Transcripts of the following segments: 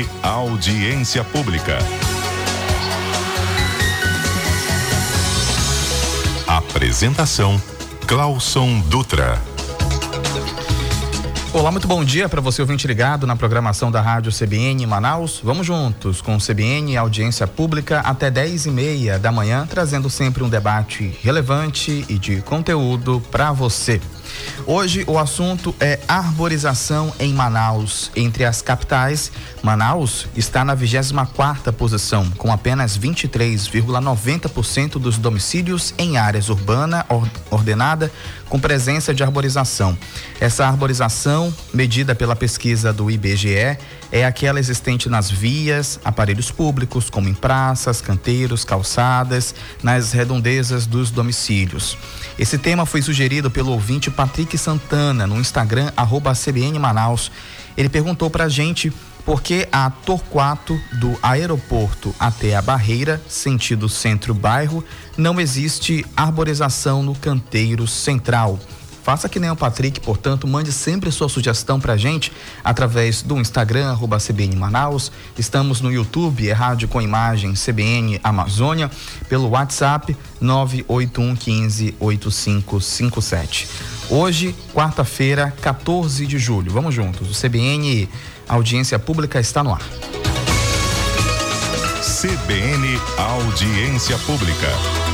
CBN Audiência Pública. Apresentação: Clauson Dutra. Olá, muito bom dia para você ouvinte ligado na programação da Rádio CBN Manaus. Vamos juntos com o CBN Audiência Pública até 10h30 da manhã, trazendo sempre um debate relevante e de conteúdo para você. Hoje o assunto é arborização em Manaus. Entre as capitais, Manaus está na 24ª posição, com apenas 23,90% dos domicílios em áreas urbana ordenada com presença de arborização. Essa arborização, medida pela pesquisa do IBGE, é aquela existente nas vias, aparelhos públicos, como em praças, canteiros, calçadas, nas redondezas dos domicílios. Esse tema foi sugerido pelo ouvinte Patrick Santana no Instagram @CBN Manaus. Ele perguntou pra gente por que a Torquato do aeroporto até a Barreira, sentido centro-bairro, não existe arborização no canteiro central. Faça que nem o Patrick, portanto, mande sempre sua sugestão pra gente através do Instagram, @CBN Manaus. Estamos no YouTube, Rádio com Imagem CBN Amazônia, pelo WhatsApp 981158557. Hoje, quarta-feira, 14 de julho. Vamos juntos, o CBN Audiência Pública está no ar. CBN Audiência Pública.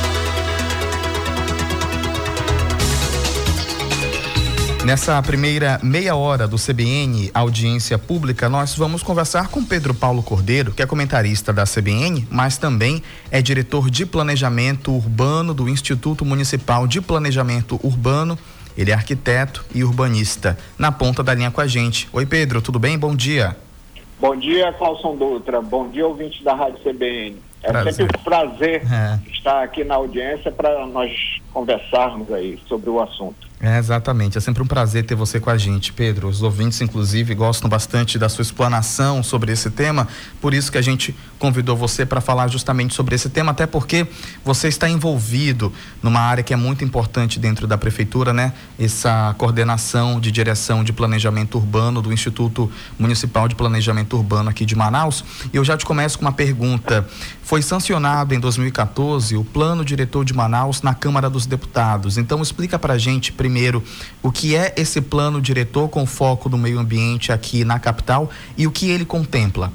Nessa primeira meia hora do CBN Audiência Pública, nós vamos conversar com Pedro Paulo Cordeiro, que é comentarista da CBN, mas também é diretor de Planejamento Urbano do Instituto Municipal de Planejamento Urbano. Ele é arquiteto e urbanista. Na ponta da linha com a gente. Oi, Pedro, tudo bem? Bom dia. Bom dia, Clauson Dutra. Bom dia, ouvinte da Rádio CBN. É sempre um prazer estar aqui na audiência para nós conversarmos aí sobre o assunto. Exatamente, é sempre um prazer ter você com a gente, Pedro. Os ouvintes, inclusive, gostam bastante da sua explanação sobre esse tema, por isso que a gente convidou você para falar justamente sobre esse tema, até porque você está envolvido numa área que é muito importante dentro da prefeitura, né? Essa coordenação de direção de planejamento urbano do Instituto Municipal de Planejamento Urbano aqui de Manaus. E eu já te começo com uma pergunta. Foi sancionado em 2014 o Plano Diretor de Manaus na Câmara dos Deputados. Então explica pra gente primeiro o que é esse plano diretor com foco no meio ambiente aqui na capital e o que ele contempla.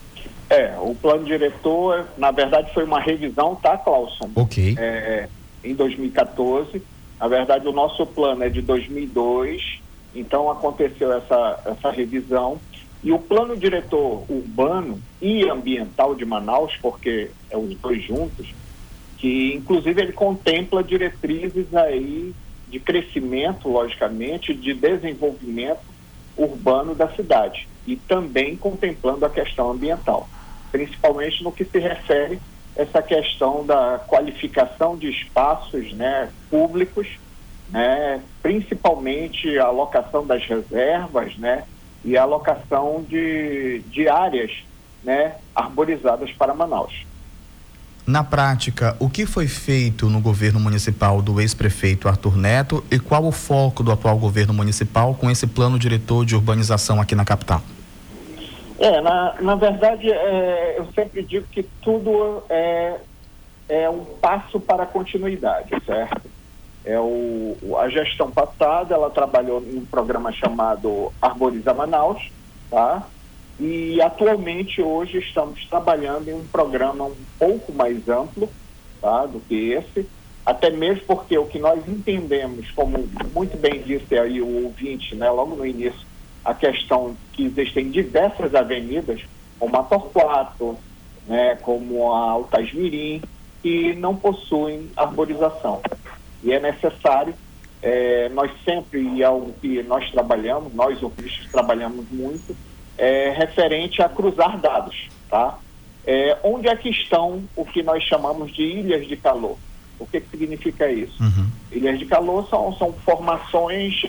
O plano diretor, na verdade, foi uma revisão, tá, Clauson? Ok. Em 2014. Na verdade, o nosso plano é de 2002, então aconteceu essa revisão. E o plano diretor urbano e ambiental de Manaus, porque é os dois juntos, que inclusive ele contempla diretrizes aí de crescimento, logicamente, de desenvolvimento urbano da cidade e também contemplando a questão ambiental, principalmente no que se refere a essa questão da qualificação de espaços, né, públicos, né, principalmente a alocação das reservas, né, e a alocação de áreas, né, arborizadas para Manaus. Na prática, o que foi feito no governo municipal do ex-prefeito Arthur Neto e qual o foco do atual governo municipal com esse plano diretor de urbanização aqui na capital? Na verdade, eu sempre digo que tudo é um passo para a continuidade, certo? A gestão passada, ela trabalhou em um programa chamado Arboriza Manaus, tá? E atualmente, hoje, estamos trabalhando em um programa um pouco mais amplo, tá, do que esse, até mesmo porque o que nós entendemos, como muito bem disse aí o ouvinte, né, logo no início, a questão que existem diversas avenidas, como a Torquato, né, como a Altas Mirim, que não possuem arborização. E é necessário, nós sempre, e é algo que nós trabalhamos, nós urbanistas trabalhamos muito, referente a cruzar dados, tá? Onde é que estão o que nós chamamos de ilhas de calor? O que significa isso? Ilhas de calor são formações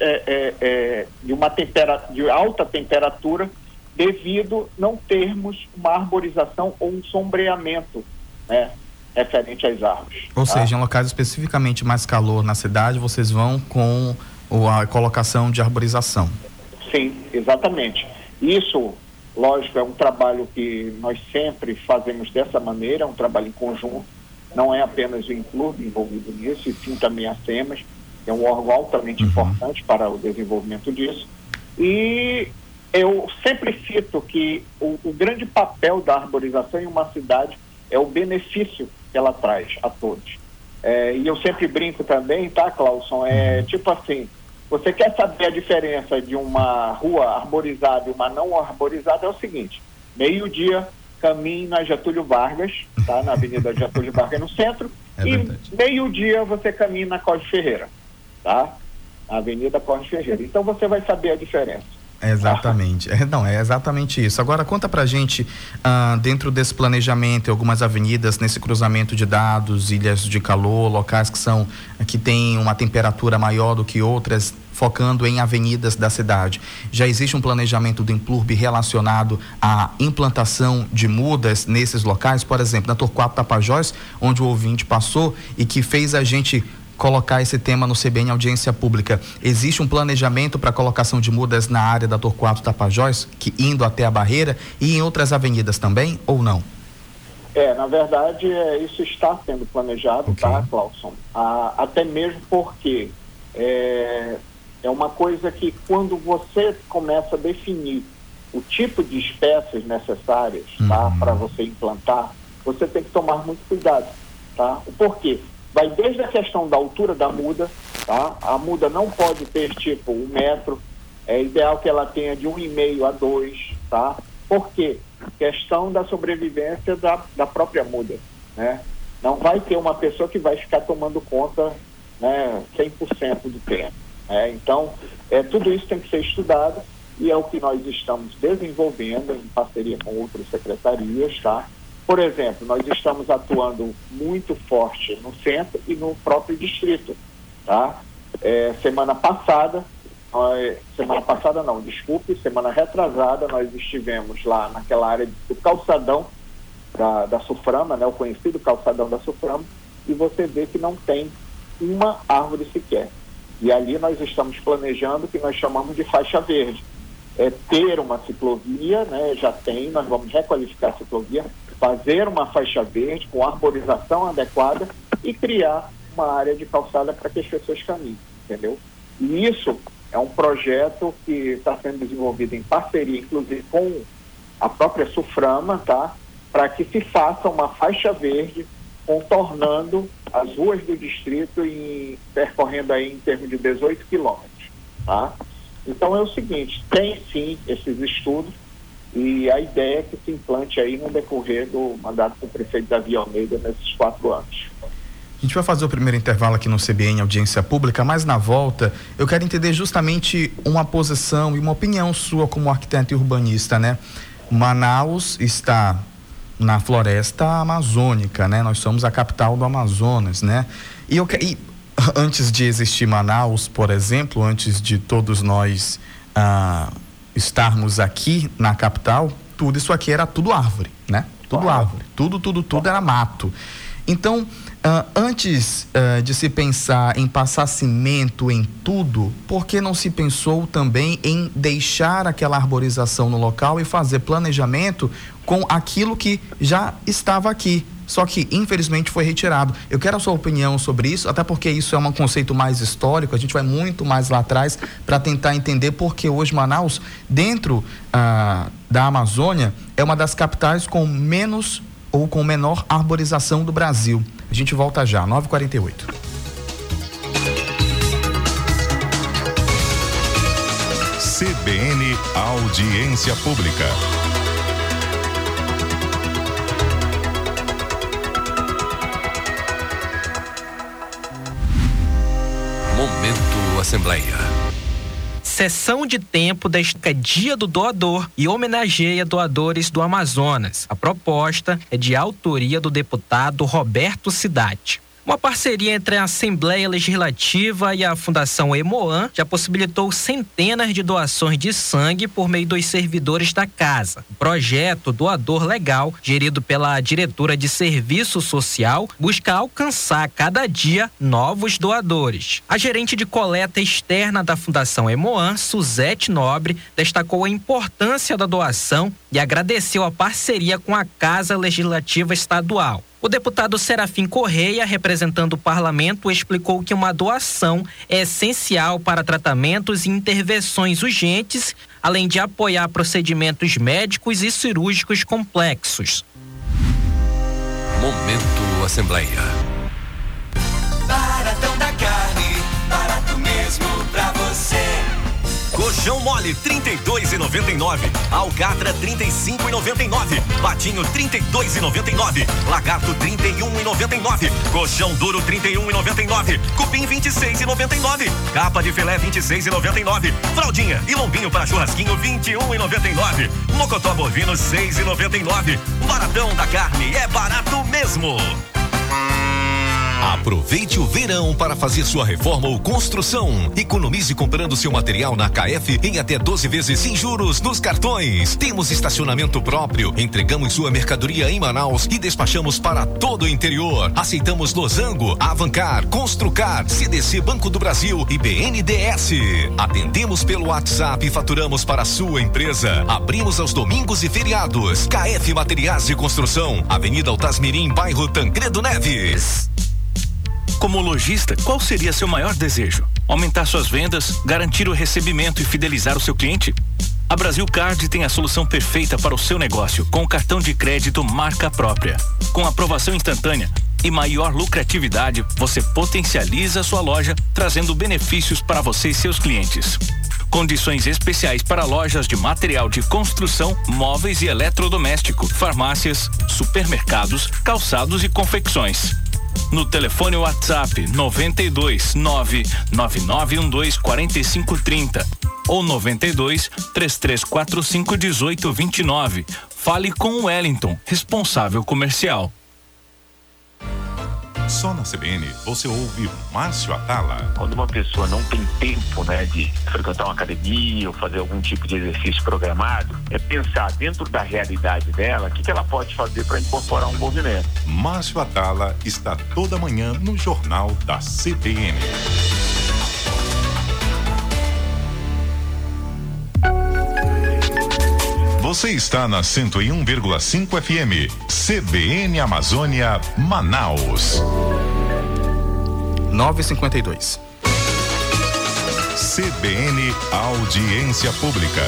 de alta temperatura devido não termos uma arborização ou um sombreamento, né, referente às árvores. Ou seja, em locais especificamente mais calor na cidade, vocês vão com a colocação de arborização. Sim, exatamente. Isso Lógico, é um trabalho que nós sempre fazemos dessa maneira, é um trabalho em conjunto, não é apenas o Implurb envolvido nisso, e sim também a SEMAS, que é um órgão altamente importante para o desenvolvimento disso. E eu sempre cito que o grande papel da arborização em uma cidade é o benefício que ela traz a todos. E eu sempre brinco também, tá, Clauson? Tipo assim, você quer saber a diferença de uma rua arborizada e uma não arborizada, é o seguinte: meio-dia, caminhe na Getúlio Vargas, tá? Na Avenida Getúlio Vargas, no centro, e meio-dia você caminha na Cosme Ferreira, tá? Na Avenida Cosme Ferreira. Então você vai saber a diferença. Exatamente. É exatamente isso. Agora conta pra gente, dentro desse planejamento, algumas avenidas nesse cruzamento de dados, ilhas de calor, locais que têm uma temperatura maior do que outras, focando em avenidas da cidade. Já existe um planejamento do Implurb relacionado à implantação de mudas nesses locais? Por exemplo, na Torquato Tapajós, onde o ouvinte passou e que fez a gente colocar esse tema no CBN Audiência Pública. Existe um planejamento para a colocação de mudas na área da Torquato Tapajós, indo até a barreira, e em outras avenidas também, ou não? Na verdade, isso está sendo planejado, tá, Clauson? Até mesmo porque é uma coisa que, quando você começa a definir o tipo de espécies necessárias, tá, para você implantar, você tem que tomar muito cuidado, tá? O porquê? Vai desde a questão da altura da muda, tá? A muda não pode ter tipo 1 metro, é ideal que ela tenha de 1,5 a 2, tá? Por quê? Questão da sobrevivência da própria muda, né? Não vai ter uma pessoa que vai ficar tomando conta, né, 100% do tempo, né? Então, tudo isso tem que ser estudado, e é o que nós estamos desenvolvendo em parceria com outras secretarias, tá? Por exemplo, nós estamos atuando muito forte no centro e no próprio distrito, tá? Semana retrasada, nós estivemos lá naquela área do calçadão da Suframa, né? O conhecido calçadão da Suframa, e você vê que não tem uma árvore sequer. E ali nós estamos planejando o que nós chamamos de faixa verde. Ter uma ciclovia, né? Já tem, nós vamos requalificar a ciclovia, fazer uma faixa verde com arborização adequada e criar uma área de calçada para que as pessoas caminhem, entendeu? E isso é um projeto que está sendo desenvolvido em parceria, inclusive, com a própria Suframa, tá? Para que se faça uma faixa verde contornando as ruas do distrito e percorrendo aí em termos de 18 quilômetros, tá? Então é o seguinte, tem sim esses estudos, e a ideia é que se implante aí no decorrer do mandato do prefeito Davi Almeida nesses 4 anos. A gente vai fazer o primeiro intervalo aqui no CBN Audiência Pública, mas na volta eu quero entender justamente uma posição e uma opinião sua como arquiteto e urbanista, né? Manaus está na floresta amazônica, né? Nós somos a capital do Amazonas, né? E antes de existir Manaus, por exemplo, antes de todos nós estarmos aqui na capital, tudo isso aqui era tudo árvore, né? Tudo árvore, tudo era mato. Então, antes de se pensar em passar cimento em tudo, por que não se pensou também em deixar aquela arborização no local e fazer planejamento com aquilo que já estava aqui? Só que, infelizmente, foi retirado. Eu quero a sua opinião sobre isso, até porque isso é um conceito mais histórico, a gente vai muito mais lá atrás para tentar entender por que hoje Manaus, dentro da Amazônia, é uma das capitais com menos ou com menor arborização do Brasil. A gente volta já, 9h48. CBN Audiência Pública. Momento Assembleia. Sessão de tempo destaca Dia do Doador e homenageia doadores do Amazonas. A proposta é de autoria do deputado Roberto Cidade. Uma parceria entre a Assembleia Legislativa e a Fundação Emoan já possibilitou centenas de doações de sangue por meio dos servidores da casa. O projeto Doador Legal, gerido pela diretora de Serviço Social, busca alcançar cada dia novos doadores. A gerente de coleta externa da Fundação Emoan, Suzete Nobre, destacou a importância da doação e agradeceu a parceria com a Casa Legislativa Estadual. O deputado Serafim Correia, representando o parlamento, explicou que uma doação é essencial para tratamentos e intervenções urgentes, além de apoiar procedimentos médicos e cirúrgicos complexos. Momento Assembleia. Baratão da carne, barato mesmo pra você. Colchão mole, R$32,99. Alcatra, R$35,99. Patinho, R$32,99. Lagarto, R$31,99. Colchão duro, R$31,99. Cupim, R$26,99. Capa de filé, R$26,99. Fraldinha e lombinho para churrasquinho, R$21,99. Mocotó bovino, R$6,99. Baratão da carne, é barato mesmo. Aproveite o verão para fazer sua reforma ou construção. Economize comprando seu material na KF em até 12 vezes sem juros nos cartões. Temos estacionamento próprio, entregamos sua mercadoria em Manaus e despachamos para todo o interior. Aceitamos Losango, Avancar, Construcar, CDC Banco do Brasil e BNDES. Atendemos pelo WhatsApp e faturamos para a sua empresa. Abrimos aos domingos e feriados. KF Materiais de Construção, Avenida Altasmirim, bairro Tancredo Neves. Como lojista, qual seria seu maior desejo? Aumentar suas vendas, garantir o recebimento e fidelizar o seu cliente? A Brasil Card tem a solução perfeita para o seu negócio, com o cartão de crédito marca própria. Com aprovação instantânea e maior lucratividade, você potencializa a sua loja, trazendo benefícios para você e seus clientes. Condições especiais para lojas de material de construção, móveis e eletrodoméstico, farmácias, supermercados, calçados e confecções. No telefone WhatsApp 92 99912 4530 ou 92 3345 1829. Fale com o Wellington, responsável comercial. Só na CBN você ouve Márcio Atala. Quando uma pessoa não tem tempo, de frequentar uma academia ou fazer algum tipo de exercício programado, é pensar dentro da realidade dela o que ela pode fazer para incorporar um movimento. Márcio Atala está toda manhã no Jornal da CBN. Você está na 101,5 FM, CBN Amazônia, Manaus. 9h52. CBN Audiência Pública.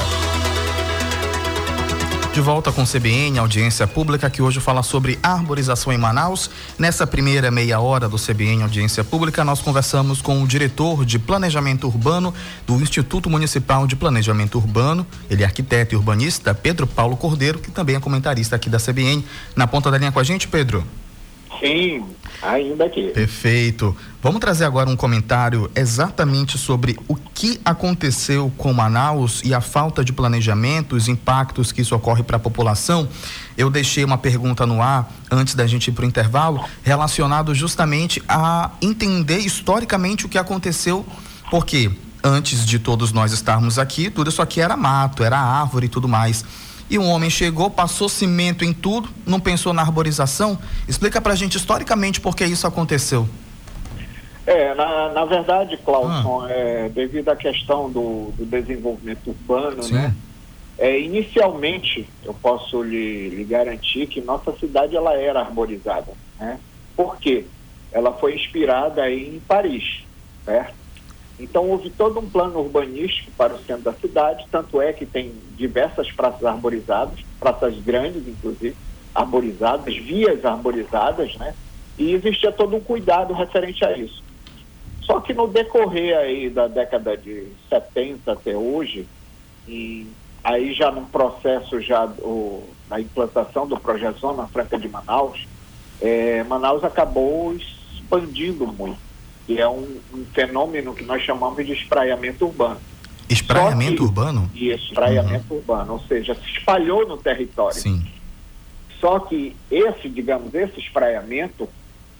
De volta com CBN, Audiência Pública, que hoje fala sobre arborização em Manaus. Nessa primeira meia hora do CBN Audiência Pública, nós conversamos com o diretor de Planejamento Urbano do Instituto Municipal de Planejamento Urbano, ele é arquiteto e urbanista, Pedro Paulo Cordeiro, que também é comentarista aqui da CBN. Na ponta da linha com a gente, Pedro? Sim, ainda aqui. Perfeito. Vamos trazer agora um comentário exatamente sobre o que aconteceu com Manaus e a falta de planejamento, os impactos que isso ocorre para a população. Eu deixei uma pergunta no ar antes da gente ir para o intervalo, relacionado justamente a entender historicamente o que aconteceu, porque antes de todos nós estarmos aqui, tudo isso aqui era mato, era árvore e tudo mais. E um homem chegou, passou cimento em tudo, não pensou na arborização. Explica pra gente historicamente por que isso aconteceu. Na verdade, Clauson, devido à questão do desenvolvimento urbano, Sim. Inicialmente, eu posso lhe garantir que nossa cidade ela era arborizada, né? Por quê? Ela foi inspirada aí em Paris, certo? Então, houve todo um plano urbanístico para o centro da cidade, tanto é que tem diversas praças arborizadas, praças grandes, inclusive, arborizadas, vias arborizadas, né? E existia todo um cuidado referente a isso. Só que no decorrer aí da década de 70 até hoje, e aí já no processo da implantação do projeto Zona Franca de Manaus, Manaus acabou expandindo muito. Que é um fenômeno que nós chamamos de espraiamento urbano. Espraiamento urbano? Isso, espraiamento urbano, ou seja, se espalhou no território. Sim. Só que esse espraiamento,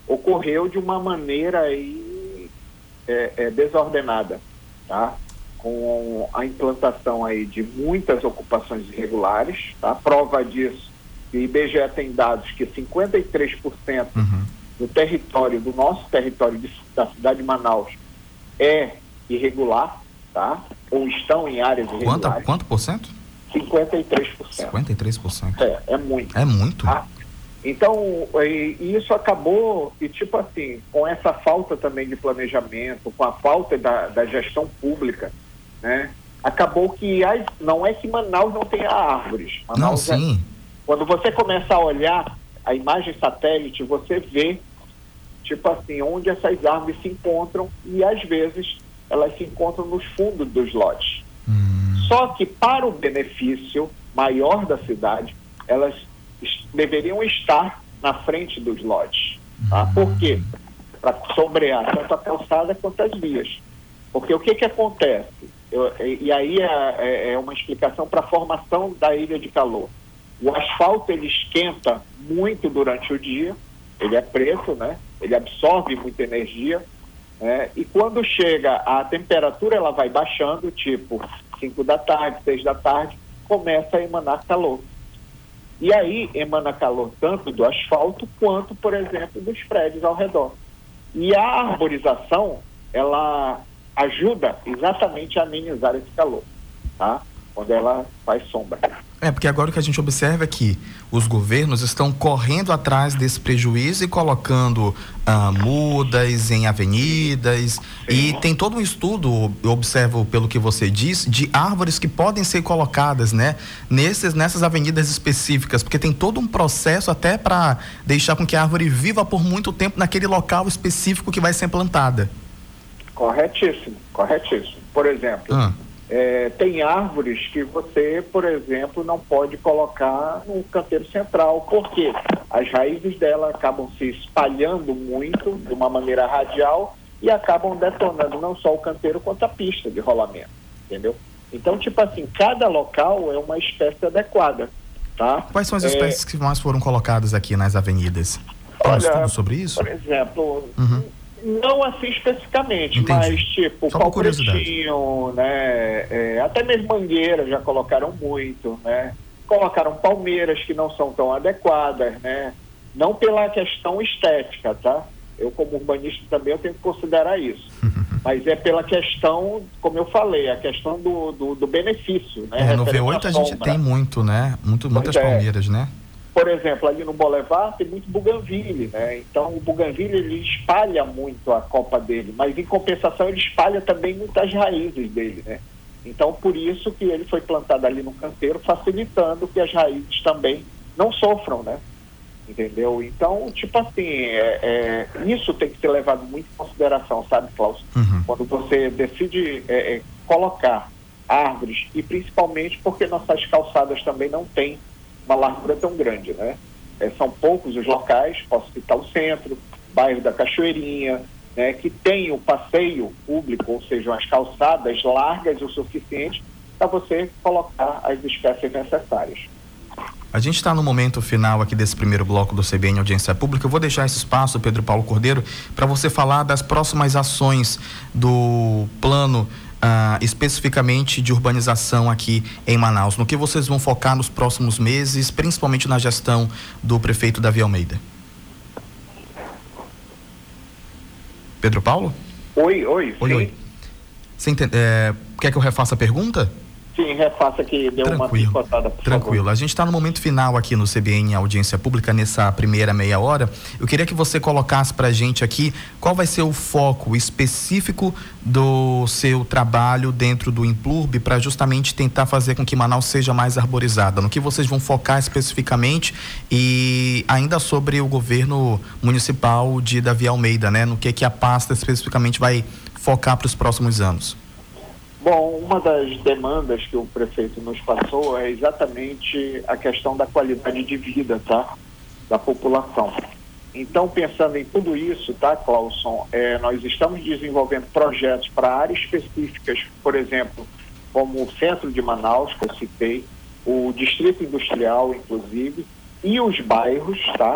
ocorreu de uma maneira aí desordenada, tá? Com a implantação aí de muitas ocupações irregulares, tá? Prova disso, que o IBGE tem dados que 53% do nosso território da cidade de Manaus é irregular, tá? Ou estão em áreas irregulares. Quanto por cento? 53%. 53%. É muito. É muito. Tá? Então, isso acabou, e tipo assim, com essa falta também de planejamento, com a falta da gestão pública, né? Acabou que não é que Manaus não tenha árvores. Manaus não, sim. Quando você começa a olhar a imagem satélite, você vê, tipo assim, onde essas árvores se encontram, e às vezes elas se encontram nos fundos dos lotes. Só que para o benefício maior da cidade, elas deveriam estar na frente dos lotes. Tá? Por quê? Para sombrear tanto a calçada quanto as vias. Porque o que acontece? E aí é uma explicação para a formação da ilha de calor. O asfalto, ele esquenta muito durante o dia, ele é preto, né? Ele absorve muita energia, né? E quando chega a temperatura, ela vai baixando, tipo 5 da tarde, 6 da tarde, começa a emanar calor. E aí emana calor tanto do asfalto quanto, por exemplo, dos prédios ao redor. E a arborização, ela ajuda exatamente a amenizar esse calor, tá? Quando ela faz sombra. Porque agora o que a gente observa é que os governos estão correndo atrás desse prejuízo e colocando mudas em avenidas. E tem todo um estudo, eu observo pelo que você diz, de árvores que podem ser colocadas, né, nessas avenidas específicas, porque tem todo um processo até para deixar com que a árvore viva por muito tempo naquele local específico que vai ser plantada. Corretíssimo. Por exemplo, tem árvores que você, por exemplo, não pode colocar no canteiro central, porque as raízes dela acabam se espalhando muito de uma maneira radial e acabam detonando não só o canteiro quanto a pista de rolamento, entendeu? Então, tipo assim, cada local é uma espécie adequada, tá? Quais são as espécies que mais foram colocadas aqui nas avenidas? Tem um estudo sobre isso? Por exemplo... Não assim especificamente, entendi. Mas tipo pau pretinho, né? Até mesmo mangueiras já colocaram muito, né? Colocaram palmeiras que não são tão adequadas, né? Não pela questão estética, tá? Eu como urbanista também eu tenho que considerar isso. Mas é pela questão, como eu falei, a questão do benefício, né? No V8 a gente tem muito, né? Muitas palmeiras, né? Por exemplo, ali no Boulevard tem muito buganville, né? Então o buganville, ele espalha muito a copa dele, mas em compensação ele espalha também muitas raízes dele, né? Então por isso que ele foi plantado ali no canteiro, facilitando que as raízes também não sofram, né? Entendeu? Então, tipo assim, isso tem que ser levado muito em consideração, sabe, Cláudio? Quando você decide colocar árvores, e principalmente porque nossas calçadas também não têm uma largura tão grande, né? São poucos os locais, posso citar o centro, bairro da Cachoeirinha, né, que tem o passeio público, ou seja, as calçadas largas o suficiente para você colocar as espécies necessárias. A gente está no momento final aqui desse primeiro bloco do CBN Audiência Pública. Eu vou deixar esse espaço, Pedro Paulo Cordeiro, para você falar das próximas ações do plano especificamente de urbanização aqui em Manaus. No que vocês vão focar nos próximos meses, principalmente na gestão do prefeito Davi Almeida? Pedro Paulo? Oi. Você quer que eu refaça a pergunta? Sim, refaça que deu uma picotada, por Tranquilo. favor. A gente está no momento final aqui no CBN Audiência Pública, nessa primeira meia hora. Eu queria que você colocasse para a gente aqui qual vai ser o foco específico do seu trabalho dentro do Implurb para justamente tentar fazer com que Manaus seja mais arborizada. No que vocês vão focar especificamente e ainda sobre o governo municipal de Davi Almeida, né? No que a pasta especificamente vai focar para os próximos anos. Bom, uma das demandas que o prefeito nos passou é exatamente a questão da qualidade de vida, tá? Da população. Então, pensando em tudo isso, tá, Clauson, nós estamos desenvolvendo projetos para áreas específicas, por exemplo, como o centro de Manaus, que eu citei, o distrito industrial, inclusive, e os bairros, tá?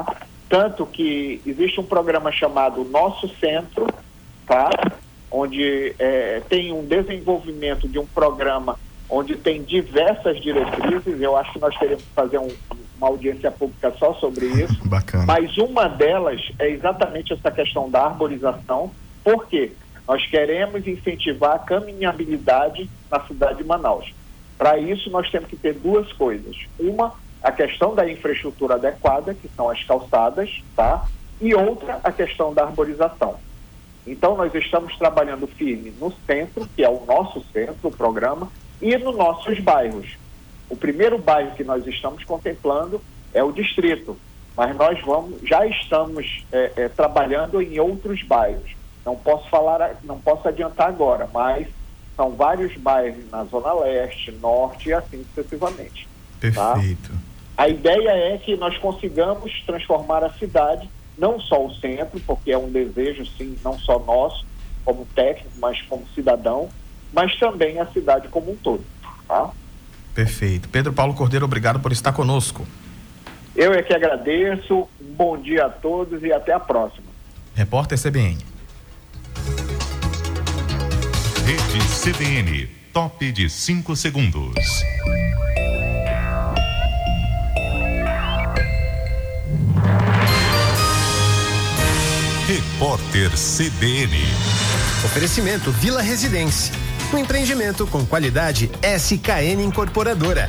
tanto que existe um programa chamado Nosso Centro, tá? Onde tem um desenvolvimento de um programa onde tem diversas diretrizes. Eu acho que nós teremos que fazer uma audiência pública só sobre isso. Bacana. Mas uma delas é exatamente essa questão da arborização. Por quê? Nós queremos incentivar a caminhabilidade na cidade de Manaus. Para isso, nós temos que ter duas coisas. Uma, a questão da infraestrutura adequada, que são as calçadas, tá? E outra, a questão da arborização. Então, nós estamos trabalhando firme no centro, que é o nosso centro, o programa, e nos nossos bairros. O primeiro bairro que nós estamos contemplando é o distrito, mas nós já estamos trabalhando em outros bairros. Não posso adiantar agora, mas são vários bairros na Zona Leste, Norte e assim sucessivamente. Perfeito. Tá? A ideia é que nós consigamos transformar a cidade, não só o centro, porque é um desejo, sim, não só nosso, como técnico, mas como cidadão, mas também a cidade como um todo. Tá? Perfeito. Pedro Paulo Cordeiro, obrigado por estar conosco. Eu é que agradeço, um bom dia a todos e até a próxima. Repórter CBN. Rede CBN, top de 5 segundos. Repórter CBN. Oferecimento Vila Residência. Um empreendimento com qualidade SKN Incorporadora.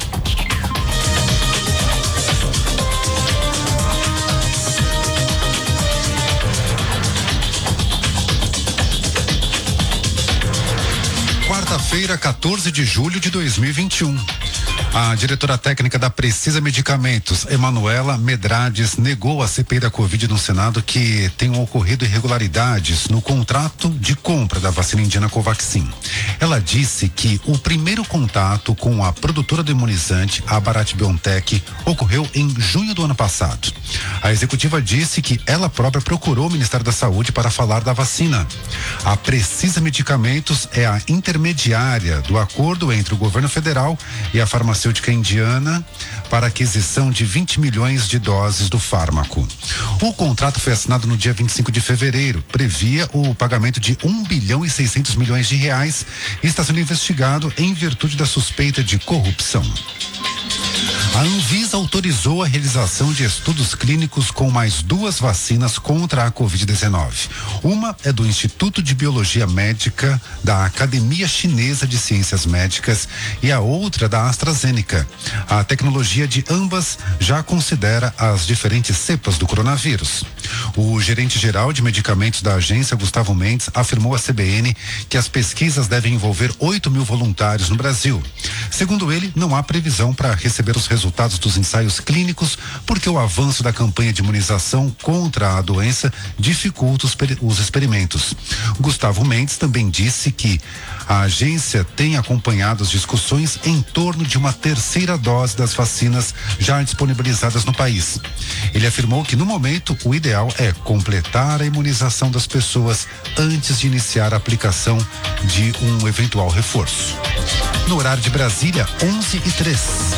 Quarta-feira, 14 de julho de 2021. A diretora técnica da Precisa Medicamentos, Emanuela Medrades, negou à CPI da Covid no Senado que tenham ocorrido irregularidades no contrato de compra da vacina indiana Covaxin. Ela disse que o primeiro contato com a produtora do imunizante, a Bharat BioNTech, ocorreu em junho do ano passado. A executiva disse que ela própria procurou o Ministério da Saúde para falar da vacina. A Precisa Medicamentos é a intermediária do acordo entre o governo federal e a farmacêutica indiana para aquisição de 20 milhões de doses do fármaco. O contrato foi assinado no dia 25 de fevereiro, previa o pagamento de 1 bilhão e 600 milhões de reais e está sendo investigado em virtude da suspeita de corrupção. A Anvisa autorizou a realização de estudos clínicos com mais 2 vacinas contra a Covid-19. Uma é do Instituto de Biologia Médica da Academia Chinesa de Ciências Médicas e a outra da AstraZeneca. A tecnologia de ambas já considera as diferentes cepas do coronavírus. O gerente-geral de medicamentos da agência, Gustavo Mendes, afirmou à CBN que as pesquisas devem envolver 8 mil voluntários no Brasil. Segundo ele, não há previsão para receber os resultados dos ensaios clínicos, porque o avanço da campanha de imunização contra a doença dificulta os experimentos. Gustavo Mendes também disse que a agência tem acompanhado as discussões em torno de uma terceira dose das vacinas já disponibilizadas no país. Ele afirmou que, no momento, o ideal é completar a imunização das pessoas antes de iniciar a aplicação de um eventual reforço. No horário de Brasília, 11h03.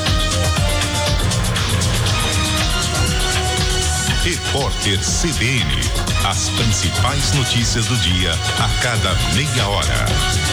Repórter CBN. As principais notícias do dia a cada meia hora.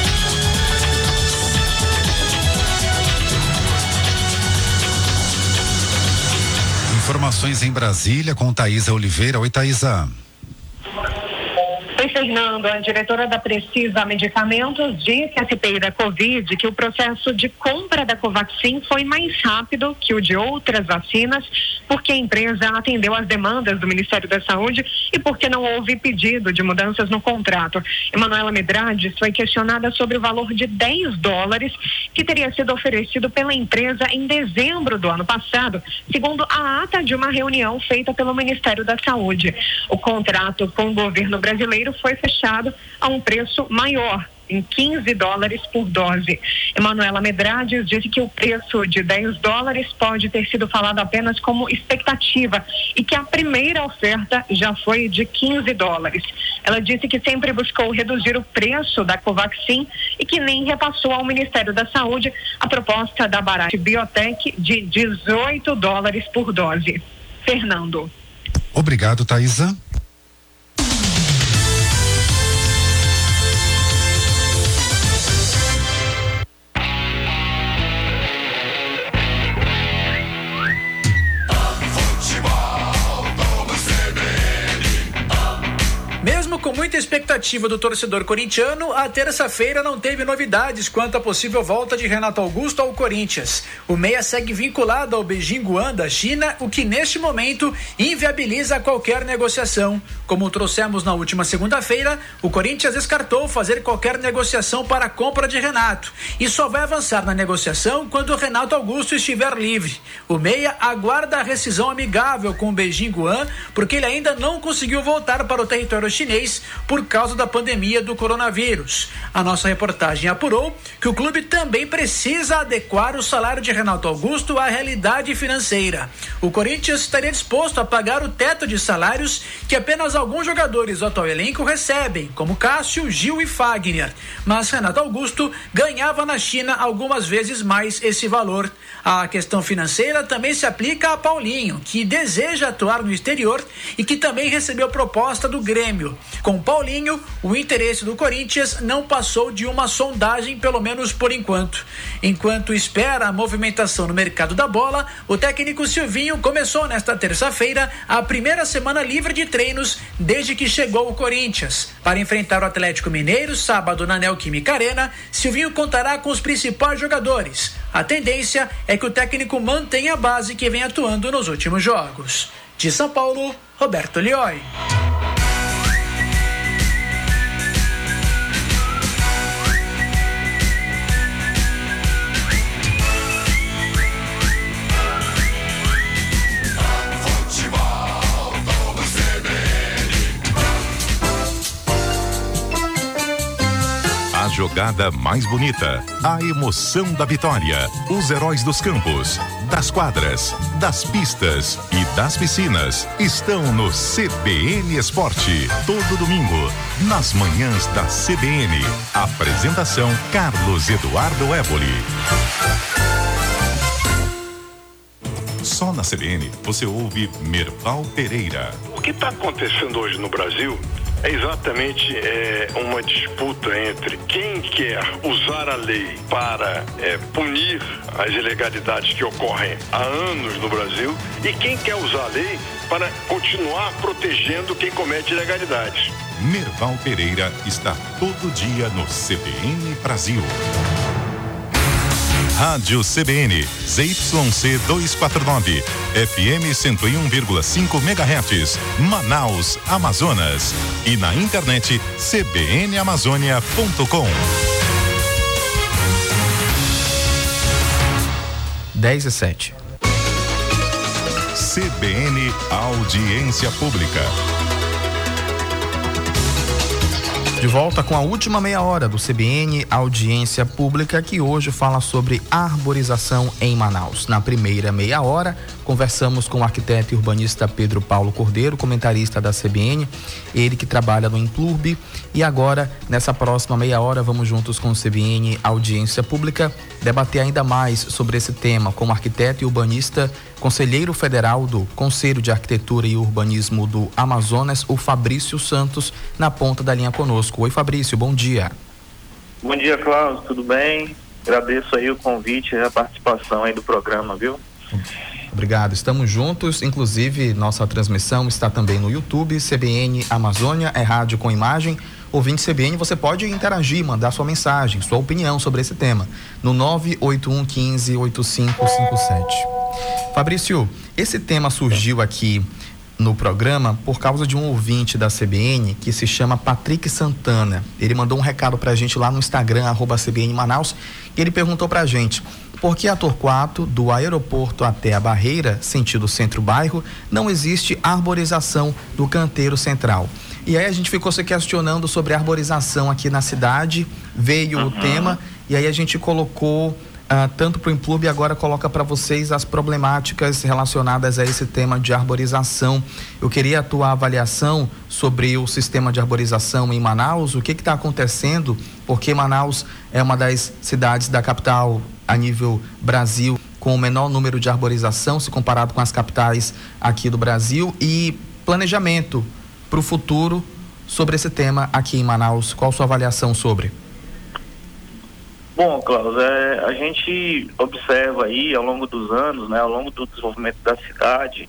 Informações em Brasília com Thaisa Oliveira. Oi, Thaisa. Oi, Fernando. A diretora da Precisa Medicamentos disse à CPI da Covid que o processo de compra da Covaxin foi mais rápido que o de outras vacinas, porque a empresa atendeu às demandas do Ministério da Saúde e porque não houve pedido de mudanças no contrato. Emanuela Medrades foi questionada sobre o valor de $10 que teria sido oferecido pela empresa em dezembro do ano passado, segundo a ata de uma reunião feita pelo Ministério da Saúde. O contrato com o governo brasileiro foi fechado a um preço maior, em $15 por dose. Emanuela Medrades disse que o preço de $10 pode ter sido falado apenas como expectativa e que a primeira oferta já foi de $15. Ela disse que sempre buscou reduzir o preço da Covaxin e que nem repassou ao Ministério da Saúde a proposta da Bharat Biotech de $18 por dose. Fernando. Obrigado, Thaisa. Mesmo com muita expectativa do torcedor corintiano, a terça-feira não teve novidades quanto à possível volta de Renato Augusto ao Corinthians. O meia segue vinculado ao Beijing Guoan da China, o que neste momento inviabiliza qualquer negociação. Como trouxemos na última segunda-feira, o Corinthians descartou fazer qualquer negociação para a compra de Renato e só vai avançar na negociação quando o Renato Augusto estiver livre. O meia aguarda a rescisão amigável com o Beijing Guoan, porque ele ainda não conseguiu voltar para o território chinês por causa da pandemia do coronavírus. A nossa reportagem apurou que o clube também precisa adequar o salário de Renato Augusto à realidade financeira. O Corinthians estaria disposto a pagar o teto de salários que apenas alguns jogadores do atual elenco recebem, como Cássio, Gil e Fagner. Mas Renato Augusto ganhava na China algumas vezes mais esse valor. A questão financeira também se aplica a Paulinho, que deseja atuar no exterior e que também recebeu proposta do Grêmio. Com Paulinho, o interesse do Corinthians não passou de uma sondagem, pelo menos por enquanto. Enquanto espera a movimentação no mercado da bola, o técnico Silvinho começou nesta terça-feira a primeira semana livre de treinos desde que chegou ao Corinthians. Para enfrentar o Atlético Mineiro, sábado na Neoquímica Arena, Silvinho contará com os principais jogadores. A tendência é que o técnico mantenha a base que vem atuando nos últimos jogos. De São Paulo, Roberto Lioi. A jogada mais bonita, a emoção da vitória, os heróis dos campos, das quadras, das pistas e das piscinas estão no CBN Esporte. Todo domingo, nas manhãs da CBN. Apresentação Carlos Eduardo Éboli. Só na CBN você ouve Merval Pereira. O que está acontecendo hoje no Brasil é exatamente uma disputa entre quem quer usar a lei para punir as ilegalidades que ocorrem há anos no Brasil e quem quer usar a lei para continuar protegendo quem comete ilegalidades. Merval Pereira está todo dia no CBN Brasil. Rádio CBN, ZYC 249, FM 101,5 MHz, Manaus, Amazonas. E na internet, cbnamazônia.com. 10:07. CBN Audiência Pública. De volta com a última meia hora do CBN Audiência Pública, que hoje fala sobre arborização em Manaus. Na primeira meia hora, conversamos com o arquiteto e urbanista Pedro Paulo Cordeiro, comentarista da CBN, ele que trabalha no Implurb. E agora, nessa próxima meia hora, vamos juntos com o CBN Audiência Pública debater ainda mais sobre esse tema com o arquiteto e urbanista, conselheiro federal do Conselho de Arquitetura e Urbanismo do Amazonas, o Fabrício Santos, na ponta da linha conosco. Oi, Fabrício, bom dia. Bom dia, Cláudio, tudo bem? Agradeço aí o convite e a participação aí do programa, viu? Obrigado, estamos juntos, inclusive nossa transmissão está também no YouTube, CBN Amazônia, é rádio com imagem. Ouvinte CBN, você pode interagir, mandar sua mensagem, sua opinião sobre esse tema, no 981 15 8557. Fabrício, esse tema surgiu aqui no programa por causa de um ouvinte da CBN que se chama Patrick Santana. Ele mandou um recado pra gente lá no Instagram, @CBN Manaus, e ele perguntou pra gente: por que a Torquato, do aeroporto até a Barreira, sentido centro-bairro, não existe arborização do canteiro central? E aí a gente ficou se questionando sobre a arborização aqui na cidade, veio o tema, e aí a gente colocou tanto para o Implurb e agora coloca para vocês as problemáticas relacionadas a esse tema de arborização. Eu queria a tua avaliação sobre o sistema de arborização em Manaus, o que está acontecendo, porque Manaus é uma das cidades da capital a nível Brasil com o menor número de arborização se comparado com as capitais aqui do Brasil, e planejamento para o futuro sobre esse tema aqui em Manaus. Qual a sua avaliação sobre? Bom, Klaus, a gente observa aí ao longo dos anos, né, ao longo do desenvolvimento da cidade,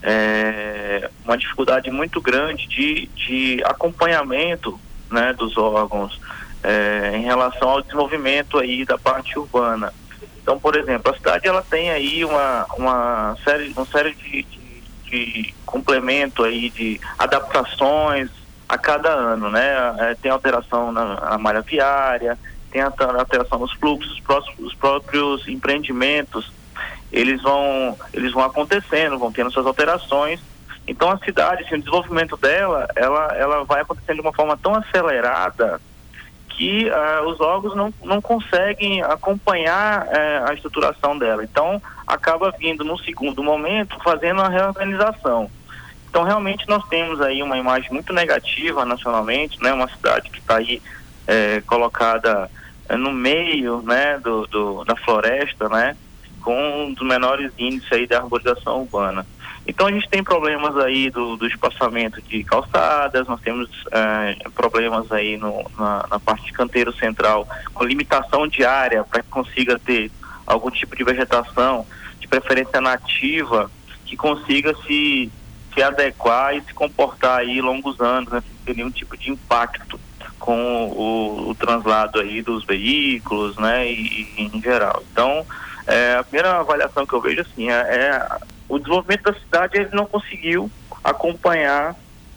uma dificuldade muito grande de acompanhamento, né, dos órgãos em relação ao desenvolvimento aí da parte urbana. Então, por exemplo, a cidade ela tem aí uma série de complemento aí de adaptações a cada ano, né? Tem alteração na malha viária, tem alteração nos fluxos, os próprios empreendimentos, eles vão acontecendo, vão tendo suas alterações. Então a cidade, assim, o desenvolvimento dela, ela vai acontecendo de uma forma tão acelerada que os órgãos não conseguem acompanhar a estruturação dela. Então acaba vindo no segundo momento fazendo a reorganização. Então realmente nós temos aí uma imagem muito negativa nacionalmente, né? Uma cidade que está aí colocada no meio, né, da floresta, né, com um dos menores índices aí da arborização urbana. Então a gente tem problemas aí do espaçamento de calçadas, nós temos problemas aí na parte de canteiro central, com limitação de área para que consiga ter algum tipo de vegetação, de preferência nativa, que consiga se adequar e se comportar aí longos anos, né, sem ter nenhum tipo de impacto com o translado aí dos veículos, né, e em geral. Então, a primeira avaliação que eu vejo, assim, o desenvolvimento da cidade, ele não conseguiu acompanhar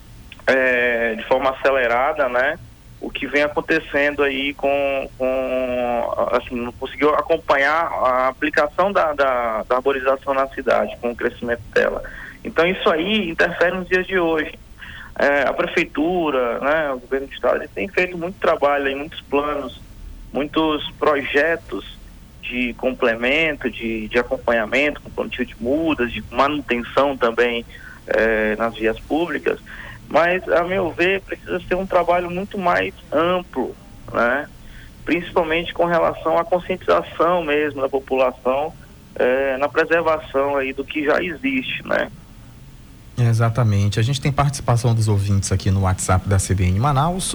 de forma acelerada, né, o que vem acontecendo aí assim, não conseguiu acompanhar a aplicação da arborização na cidade, com o crescimento dela. Então, isso aí interfere nos dias de hoje. A prefeitura, né, o governo do estado, tem feito muito trabalho aí, muitos planos, muitos projetos de complemento, de acompanhamento, com plantio de mudas, de manutenção também nas vias públicas, mas, a meu ver, precisa ser um trabalho muito mais amplo, né, principalmente com relação à conscientização mesmo da população na preservação aí do que já existe, né. Exatamente. A gente tem participação dos ouvintes aqui no WhatsApp da CBN Manaus,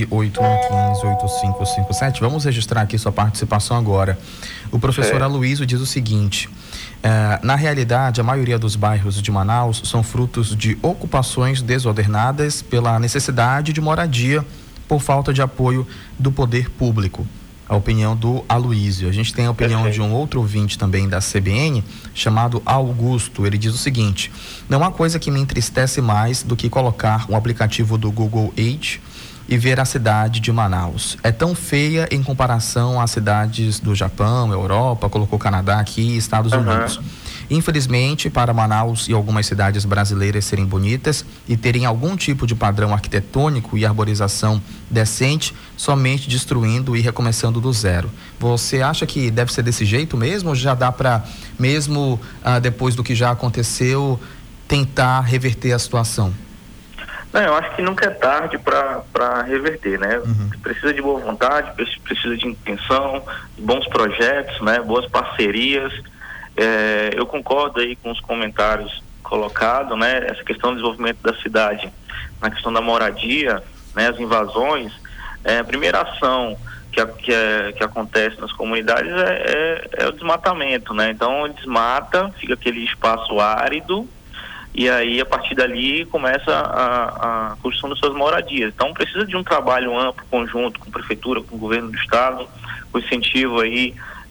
981158557. Vamos registrar aqui sua participação agora. O professor Aloysio diz o seguinte: na realidade, a maioria dos bairros de Manaus são frutos de ocupações desordenadas pela necessidade de moradia por falta de apoio do poder público. A opinião do Aloysio. A gente tem a opinião de um outro ouvinte também da CBN, chamado Augusto. Ele diz o seguinte: não há coisa que me entristece mais do que colocar um aplicativo do Google Earth e ver a cidade de Manaus. É tão feia em comparação às cidades do Japão, Europa, colocou Canadá aqui, Estados Unidos. Infelizmente, para Manaus e algumas cidades brasileiras serem bonitas e terem algum tipo de padrão arquitetônico e arborização decente, somente destruindo e recomeçando do zero. Você acha que deve ser desse jeito mesmo, ou já dá para, mesmo depois do que já aconteceu, tentar reverter a situação? Não, eu acho que nunca é tarde para reverter, né? Precisa de boa vontade, precisa de intenção, de bons projetos, né? Boas parcerias. Eu concordo aí com os comentários colocados, né? Essa questão do desenvolvimento da cidade, na questão da moradia, né? As invasões, a primeira ação que acontece nas comunidades é o desmatamento, né? Então desmata, fica aquele espaço árido, e aí a partir dali começa a construção das suas moradias. Então precisa de um trabalho amplo, conjunto com a prefeitura, com o governo do estado, com incentivo aí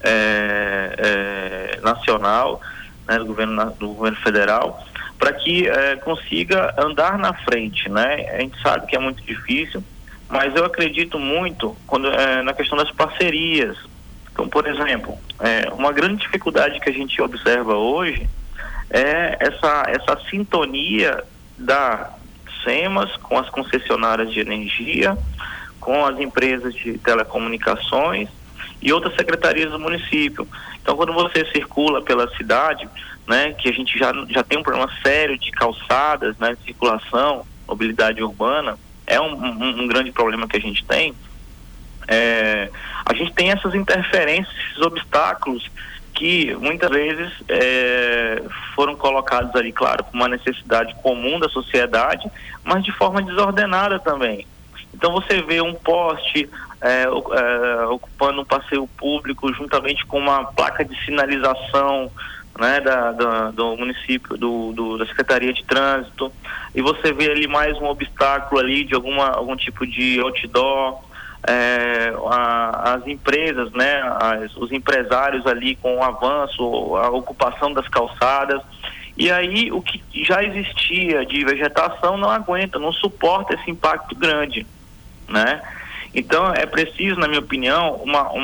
nacional, né, do governo federal, para que consiga andar na frente, né? A gente sabe que é muito difícil, mas eu acredito muito na questão das parcerias. Então, por exemplo, uma grande dificuldade que a gente observa hoje é essa sintonia da SEMAS com as concessionárias de energia, com as empresas de telecomunicações e outras secretarias do município. Então, quando você circula pela cidade, né, que a gente já tem um problema sério de calçadas, né, de circulação, mobilidade urbana, é um grande problema que a gente tem. A gente tem essas interferências, esses obstáculos que muitas vezes foram colocados ali, claro, por uma necessidade comum da sociedade, mas de forma desordenada também. Então você vê um poste ocupando um passeio público juntamente com uma placa de sinalização, né, do município, da Secretaria de Trânsito, e você vê ali mais um obstáculo ali de algum tipo de outdoor, as empresas, né, os empresários ali com o avanço, a ocupação das calçadas, e aí o que já existia de vegetação não aguenta, não suporta esse impacto grande, né? Então é preciso, na minha opinião,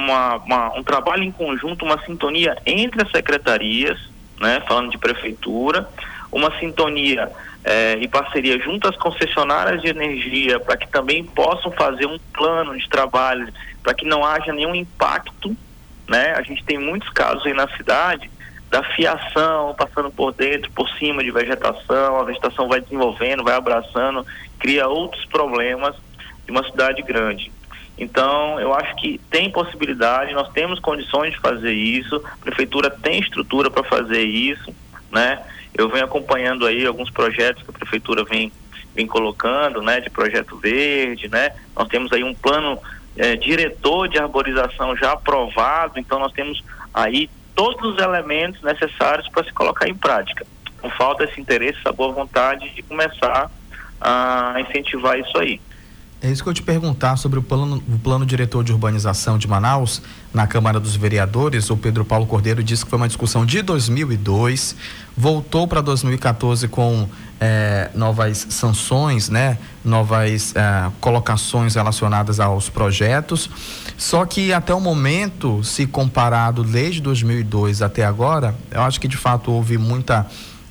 um trabalho em conjunto, uma sintonia entre as secretarias, né, falando de prefeitura, uma sintonia e parceria junto às concessionárias de energia, para que também possam fazer um plano de trabalho, para que não haja nenhum impacto, né? A gente tem muitos casos aí na cidade da fiação passando por dentro, por cima de vegetação, a vegetação vai desenvolvendo, vai abraçando, cria outros problemas de uma cidade grande. Então, eu acho que tem possibilidade, nós temos condições de fazer isso, a prefeitura tem estrutura para fazer isso, né? Eu venho acompanhando aí alguns projetos que a prefeitura vem colocando, né, de projeto verde, né? Nós temos aí um plano diretor de arborização já aprovado, então nós temos aí todos os elementos necessários para se colocar em prática. Não falta esse interesse, essa boa vontade de começar a incentivar isso aí. É isso que eu te perguntar sobre o plano diretor de urbanização de Manaus. Na Câmara dos Vereadores, o Pedro Paulo Cordeiro disse que foi uma discussão de 2002, voltou para 2014 com novas sanções, né? Novas colocações relacionadas aos projetos, só que até o momento, se comparado desde 2002 até agora, eu acho que de fato houve muita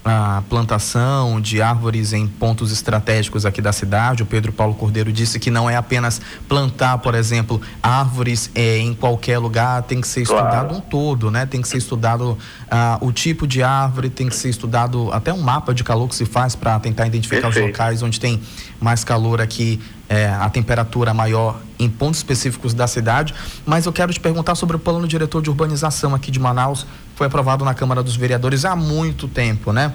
plantação de árvores em pontos estratégicos aqui da cidade. O Pedro Paulo Cordeiro disse que não é apenas plantar, por exemplo, árvores em qualquer lugar, tem que ser estudado um todo, né? Tem que ser estudado o tipo de árvore, tem que ser estudado até um mapa de calor que se faz para tentar identificar os locais onde tem mais calor aqui, a temperatura maior em pontos específicos da cidade. Mas eu quero te perguntar sobre o plano diretor de urbanização aqui de Manaus. Foi aprovado na Câmara dos Vereadores há muito tempo, né?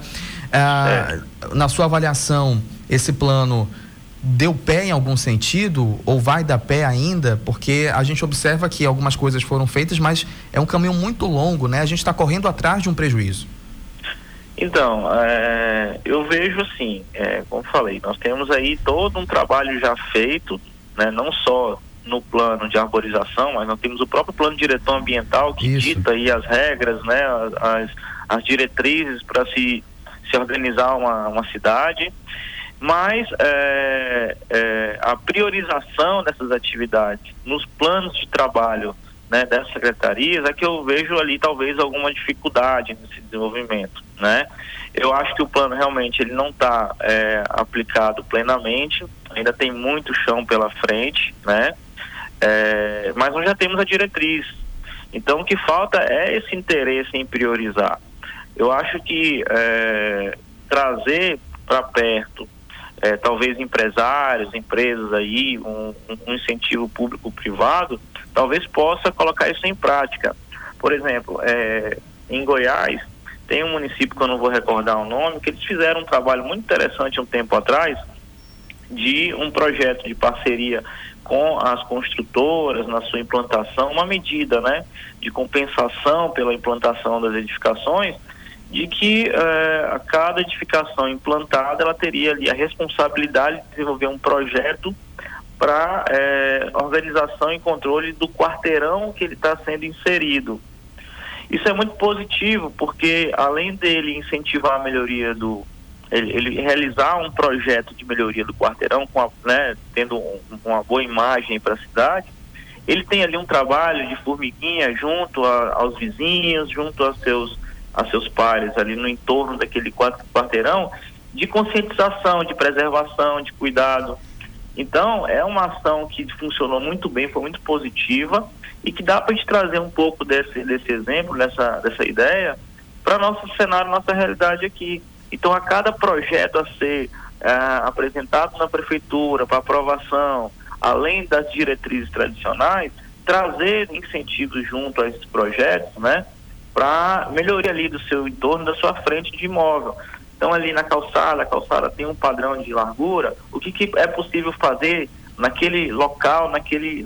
Na sua avaliação, esse plano deu pé em algum sentido ou vai dar pé ainda? Porque a gente observa que algumas coisas foram feitas, mas é um caminho muito longo, né? A gente está correndo atrás de um prejuízo. Então, eu vejo assim, como falei, nós temos aí todo um trabalho já feito, né? Não só no plano de arborização, mas nós temos o próprio plano diretor ambiental que dita aí as regras, né? As diretrizes para se organizar uma cidade, mas a priorização dessas atividades nos planos de trabalho, né, dessas secretarias é que eu vejo ali talvez alguma dificuldade nesse desenvolvimento, né? Eu acho que o plano realmente ele não está aplicado plenamente, ainda tem muito chão pela frente, né? Mas nós já temos a diretriz, então o que falta é esse interesse em priorizar. Eu acho que trazer para perto talvez empresários, empresas aí, um incentivo público-privado, talvez possa colocar isso em prática. Por exemplo, em Goiás, tem um município que eu não vou recordar o nome, que eles fizeram um trabalho muito interessante um tempo atrás, de um projeto de parceria com as construtoras na sua implantação, uma medida, né, de compensação pela implantação das edificações, de que a cada edificação implantada ela teria ali a responsabilidade de desenvolver um projeto para organização e controle do quarteirão que ele está sendo inserido. Isso é muito positivo, porque além dele incentivar a melhoria ele realizar um projeto de melhoria do quarteirão, tendo uma boa imagem para a cidade, ele tem ali um trabalho de formiguinha junto aos vizinhos, junto a seus pares ali no entorno daquele quarteirão, de conscientização, de preservação, de cuidado. Então, é uma ação que funcionou muito bem, foi muito positiva e que dá para a gente trazer um pouco desse exemplo, dessa ideia, para nosso cenário, nossa realidade aqui. Então, a cada projeto a ser apresentado na prefeitura para aprovação, além das diretrizes tradicionais, trazer incentivos junto a esses projetos, né? para melhoria ali do seu entorno, da sua frente de imóvel. Então ali na calçada, a calçada tem um padrão de largura, o que é possível fazer naquele local, naquele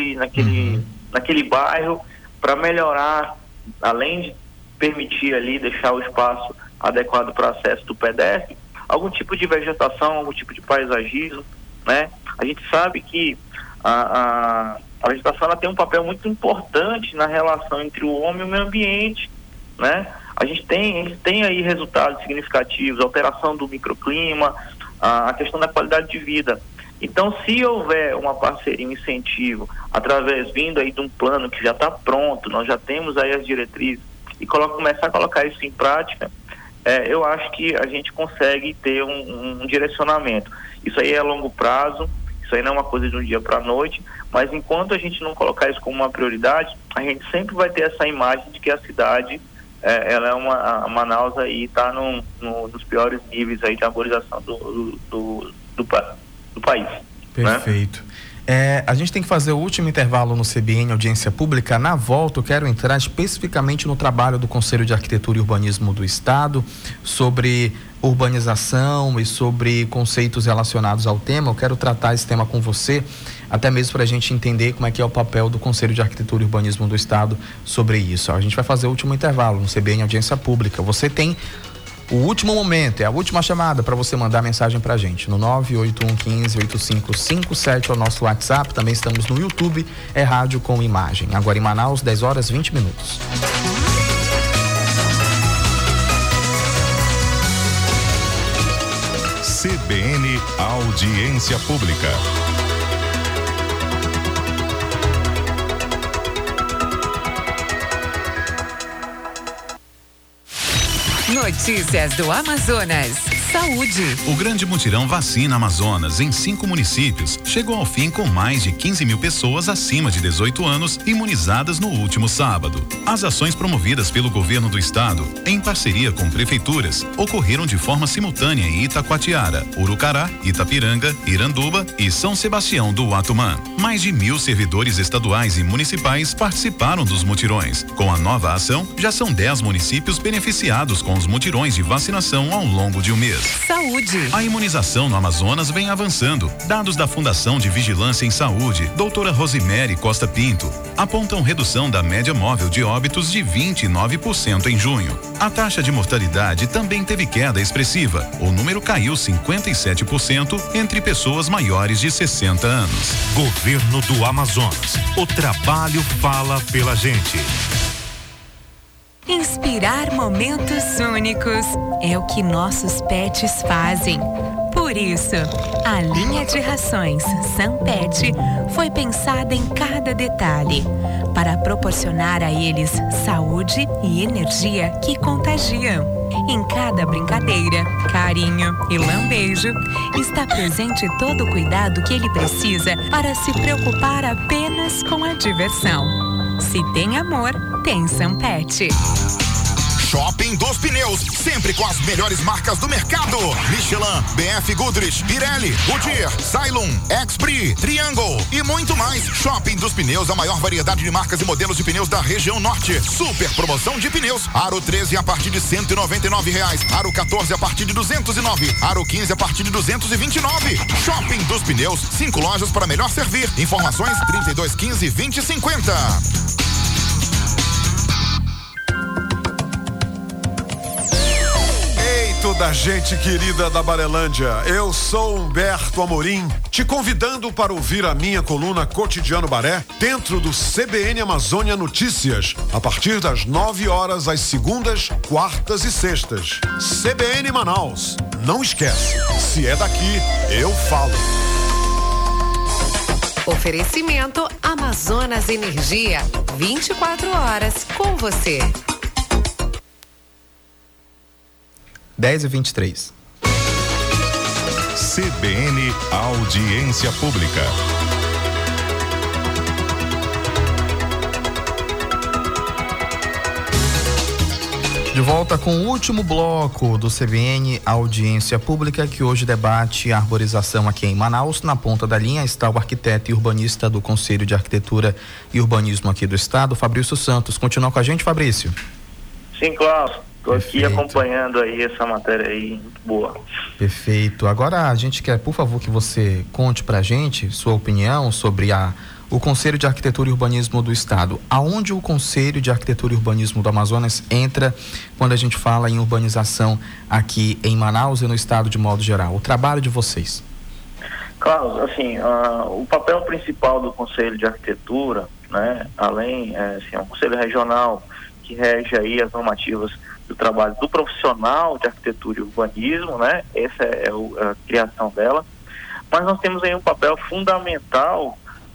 bairro, para melhorar, além de permitir ali, deixar o espaço adequado para acesso do pedestre, algum tipo de vegetação, algum tipo de paisagismo, né? A gente sabe que a vegetação ela tem um papel muito importante na relação entre o homem e o meio ambiente, né? A gente tem aí resultados significativos, a alteração do microclima, a questão da qualidade de vida. Então, se houver uma parceria, um incentivo, vindo aí de um plano que já está pronto, nós já temos aí as diretrizes, e começar a colocar isso em prática, eu acho que a gente consegue ter um direcionamento. Isso aí é a longo prazo, isso aí não é uma coisa de um dia para a noite, mas enquanto a gente não colocar isso como uma prioridade, a gente sempre vai ter essa imagem de que a cidade, a Manaus aí está nos piores níveis aí de arborização do país. Perfeito. A gente tem que fazer o último intervalo no CBN Audiência Pública. Na volta eu quero entrar especificamente no trabalho do Conselho de Arquitetura e Urbanismo do Estado sobre urbanização e sobre conceitos relacionados ao tema. Eu quero tratar esse tema com você, até mesmo para a gente entender como é que é o papel do Conselho de Arquitetura e Urbanismo do Estado sobre isso. A gente vai fazer o último intervalo no CBN Audiência Pública. Você tem o último momento, é a última chamada para você mandar mensagem pra gente no 981158557 é o nosso WhatsApp. Também estamos no YouTube, é rádio com imagem. Agora em Manaus, 10h20. CBN Audiência Pública. Notícias do Amazonas. Saúde. O grande mutirão Vacina Amazonas em 5 municípios chegou ao fim com mais de 15 mil pessoas acima de 18 anos imunizadas no último sábado. As ações promovidas pelo governo do estado, em parceria com prefeituras, ocorreram de forma simultânea em Itacoatiara, Urucará, Itapiranga, Iranduba e São Sebastião do Uatumã. Mais de 1.000 servidores estaduais e municipais participaram dos mutirões. Com a nova ação, já são 10 municípios beneficiados com os mutirões de vacinação ao longo de um mês. Saúde. A imunização no Amazonas vem avançando. Dados da Fundação de Vigilância em Saúde, doutora Rosemary Costa Pinto, apontam redução da média móvel de óbitos de 29% em junho. A taxa de mortalidade também teve queda expressiva. O número caiu 57% entre pessoas maiores de 60 anos. Governo do Amazonas. O trabalho fala pela gente. Inspirar momentos únicos é o que nossos pets fazem. Por isso, a linha de rações Sun Pet foi pensada em cada detalhe para proporcionar a eles saúde e energia que contagiam. Em cada brincadeira, carinho e lambejo está presente todo o cuidado que ele precisa para se preocupar apenas com a diversão. Se tem amor, tem Sun Pet. Shopping dos Pneus, sempre com as melhores marcas do mercado. Michelin, BF Goodrich, Pirelli, Goodyear, Cylon, Expri, Triangle e muito mais. Shopping dos Pneus, a maior variedade de marcas e modelos de pneus da região norte. Super promoção de pneus. Aro 13 a partir de R$199. Aro 14 a partir de 209. Aro 15 a partir de 229. Shopping dos Pneus, 5 lojas para melhor servir. Informações 3215-2050. Da gente querida da Barelândia, eu sou Humberto Amorim, te convidando para ouvir a minha coluna Cotidiano Baré dentro do CBN Amazônia Notícias, a partir das 9 horas às segundas, quartas e sextas. CBN Manaus, não esquece, se é daqui, eu falo. Oferecimento Amazonas Energia, 24 horas com você. 10h23. CBN Audiência Pública. De volta com o último bloco do CBN Audiência Pública, que hoje debate a arborização aqui em Manaus. Na ponta da linha está o arquiteto e urbanista do Conselho de Arquitetura e Urbanismo aqui do estado, Fabrício Santos. Continua com a gente, Fabrício? Sim, Cláudio. Estou aqui acompanhando aí essa matéria aí, muito boa. Perfeito. Agora a gente quer, por favor, que você conte pra gente sua opinião sobre o Conselho de Arquitetura e Urbanismo do Estado. Aonde o Conselho de Arquitetura e Urbanismo do Amazonas entra quando a gente fala em urbanização aqui em Manaus e no estado de modo geral? O trabalho de vocês. Cláudio, assim, o papel principal do Conselho de Arquitetura, né, além, é um conselho regional que rege aí as normativas do trabalho do profissional de arquitetura e urbanismo, né? Essa é a criação dela. Mas nós temos aí um papel fundamental,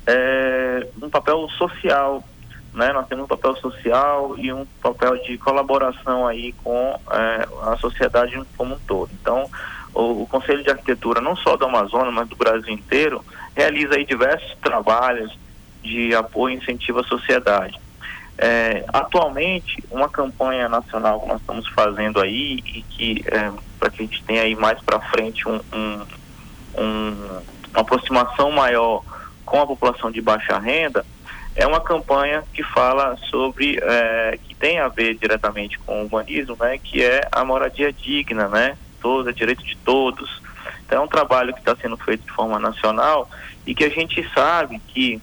um papel social, né? Nós temos um papel social e um papel de colaboração aí com a sociedade como um todo. Então, o Conselho de Arquitetura, não só do Amazonas, mas do Brasil inteiro, realiza aí diversos trabalhos de apoio e incentivo à sociedade. Atualmente, uma campanha nacional que nós estamos fazendo aí e que para que a gente tenha aí mais para frente uma aproximação maior com a população de baixa renda, é uma campanha que fala sobre, que tem a ver diretamente com o urbanismo, né, que é a moradia digna, né, todo, é direito de todos. Então é um trabalho que está sendo feito de forma nacional e que a gente sabe que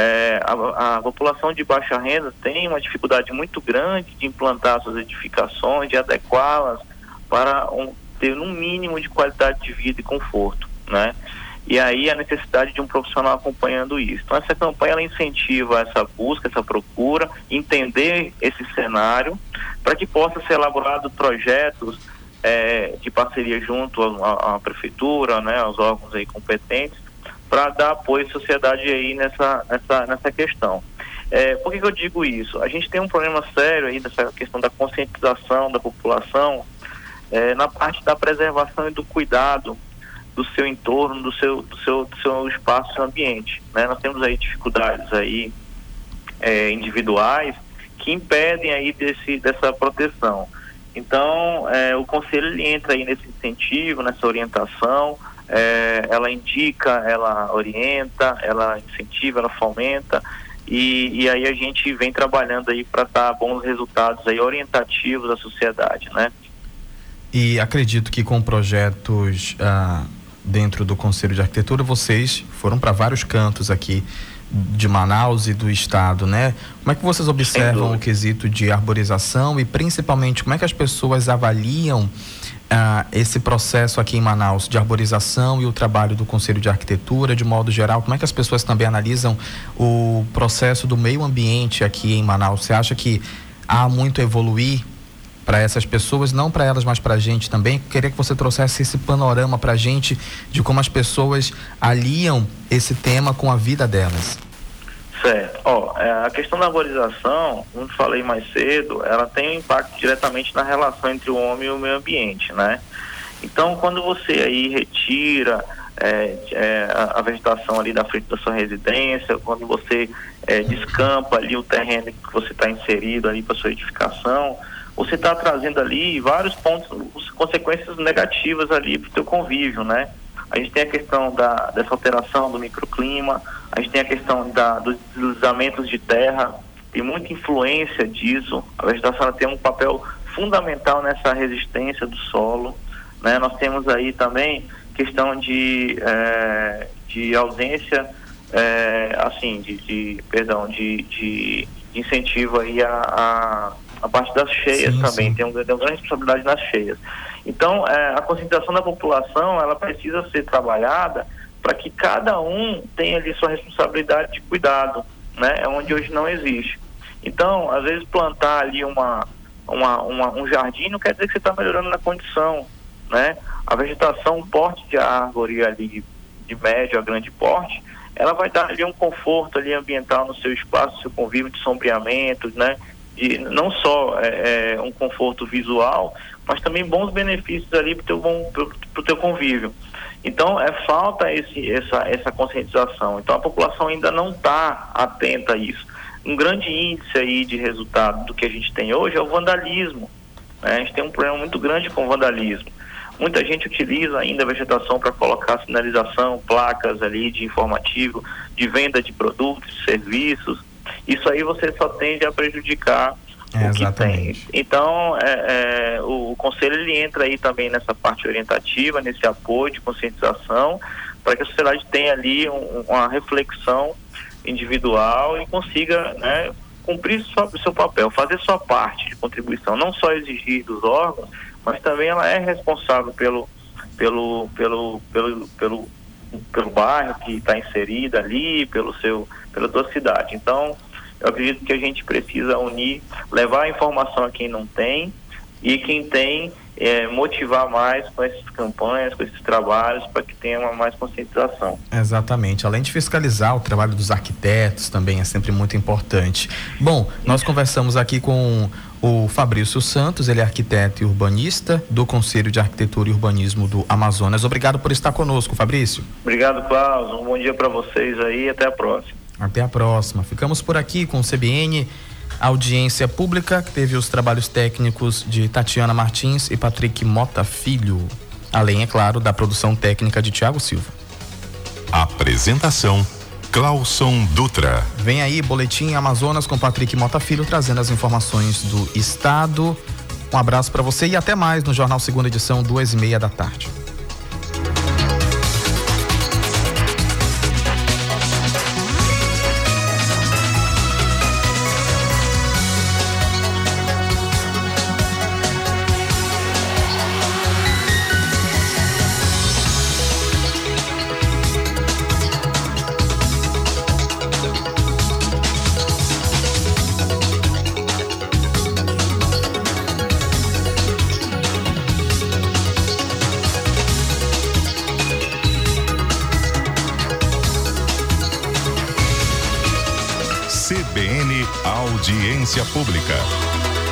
a população de baixa renda tem uma dificuldade muito grande de implantar suas edificações, de adequá-las para ter um mínimo de qualidade de vida e conforto, né? E aí a necessidade de um profissional acompanhando isso. Então essa campanha ela incentiva essa busca, essa procura, entender esse cenário para que possa ser elaborado projetos de parceria junto à prefeitura, né, aos órgãos aí competentes, para dar apoio à sociedade aí nessa questão. Por que eu digo isso? A gente tem um problema sério aí dessa questão da conscientização da população na parte da preservação e do cuidado do seu entorno, do seu espaço, do seu ambiente, né? Nós temos aí dificuldades aí individuais que impedem aí dessa proteção. Então, o Conselho ele entra aí nesse incentivo, nessa orientação. Ela indica, ela orienta, ela incentiva, ela fomenta e aí a gente vem trabalhando aí para dar bons resultados aí orientativos à sociedade, né? E acredito que com projetos dentro do Conselho de Arquitetura vocês foram para vários cantos aqui de Manaus e do estado, né? Como é que vocês observam o quesito de arborização e principalmente como é que as pessoas avaliam esse processo aqui em Manaus de arborização e o trabalho do Conselho de Arquitetura de modo geral? Como é que as pessoas também analisam o processo do meio ambiente aqui em Manaus? Você acha que há muito a evoluir para essas pessoas, não para elas, mas para a gente também? Queria que você trouxesse esse panorama para a gente de como as pessoas aliam esse tema com a vida delas. Certo. A questão da arborização, como eu falei mais cedo, ela tem um impacto diretamente na relação entre o homem e o meio ambiente, né? Então, quando você aí retira a vegetação ali da frente da sua residência, quando você descampa ali o terreno que você está inserido ali para sua edificação, você está trazendo ali vários pontos, consequências negativas ali para o teu convívio, né? A gente tem a questão dessa alteração do microclima, a gente tem a questão dos deslizamentos de terra, tem muita influência disso. A vegetação ela tem um papel fundamental nessa resistência do solo, né? Nós temos aí também questão de ausência, de incentivo aí a parte das cheias. Sim, também sim. Tem uma grande responsabilidade nas cheias. Então, a conscientização da população, ela precisa ser trabalhada para que cada um tenha ali sua responsabilidade de cuidado, né? Onde hoje não existe. Então, às vezes plantar ali um jardim não quer dizer que você está melhorando na condição, né? A vegetação, um porte de árvore ali de médio a grande porte, ela vai dar ali um conforto ali ambiental no seu espaço, no seu convívio de sombreamento, né? De não só um conforto visual, mas também bons benefícios ali para o teu convívio. Então, falta essa conscientização. Então, a população ainda não está atenta a isso. Um grande índice aí de resultado do que a gente tem hoje é o vandalismo, né? A gente tem um problema muito grande com o vandalismo. Muita gente utiliza ainda a vegetação para colocar sinalização, placas ali de informativo, de venda de produtos, serviços. Isso aí você só tende a prejudicar o que tem. Então, o Conselho ele entra aí também nessa parte orientativa, nesse apoio de conscientização, para que a sociedade tenha ali uma reflexão individual e consiga, né, cumprir o seu papel, fazer sua parte de contribuição, não só exigir dos órgãos, mas também ela é responsável pelo bairro que está inserida ali, pela sua cidade. Então, eu acredito que a gente precisa unir, levar a informação a quem não tem e quem tem, motivar mais com essas campanhas, com esses trabalhos, para que tenha uma mais conscientização. Exatamente. Além de fiscalizar, o trabalho dos arquitetos também é sempre muito importante. Bom, nós conversamos aqui com o Fabrício Santos, ele é arquiteto e urbanista do Conselho de Arquitetura e Urbanismo do Amazonas. Obrigado por estar conosco, Fabrício. Obrigado, Klaus. Um bom dia para vocês aí, até a próxima. Até a próxima. Ficamos por aqui com o CBN, audiência pública, que teve os trabalhos técnicos de Tatiana Martins e Patrick Mota Filho, além, é claro, da produção técnica de Tiago Silva. Apresentação: Clauson Dutra. Vem aí, Boletim Amazonas com Patrick Mota Filho, trazendo as informações do estado. Um abraço para você e até mais no Jornal Segunda Edição, 2:30 da tarde. CBN Audiência Pública.